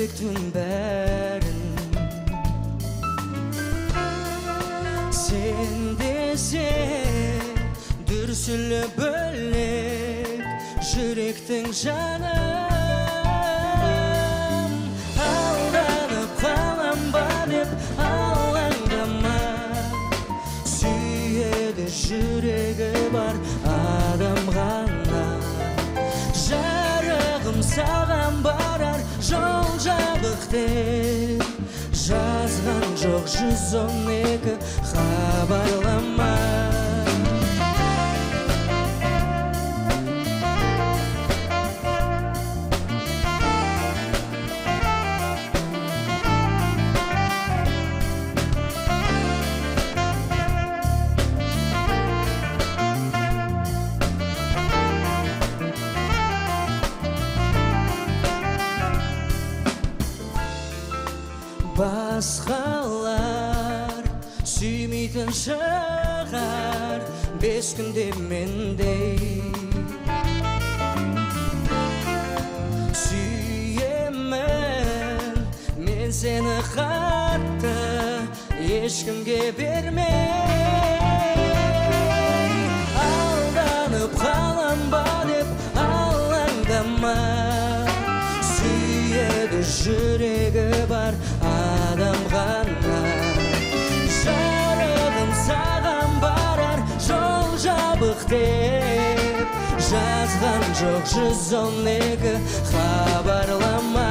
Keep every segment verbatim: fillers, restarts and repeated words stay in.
жүректің бәрін. Сен десе дүрсілі бөлек жүректің жаным. Алданып қалам ба деп алаңдама, сүйеді жүрегі бар адам ғана. Жарығым саған барар жол жабық деп жазған жоқ жүз он екі хабарлама. Басқалар сүймейтін шығар бес күнде мендей. Сүйемін мен сені қатты, ешкімге бермей. Алданып қалам ба деп алаңдама, сүйеді жүрегі бар адам ғана. Жарығым саған барар жол жабық деп жазған жоқ жүз он екі хабарлама.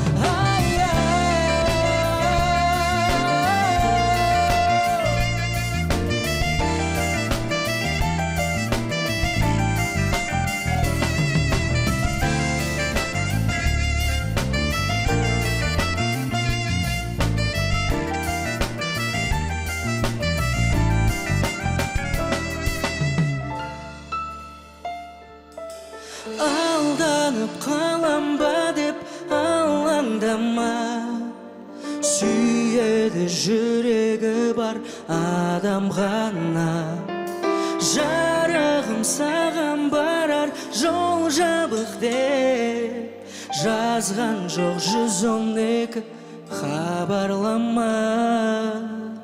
Алданып қалам ба деп алаңдама, сүйеді жүрегі бар адам ғана. Жарығым саған барар жол жабық деп жазған жоқ жүз он екі хабарлама.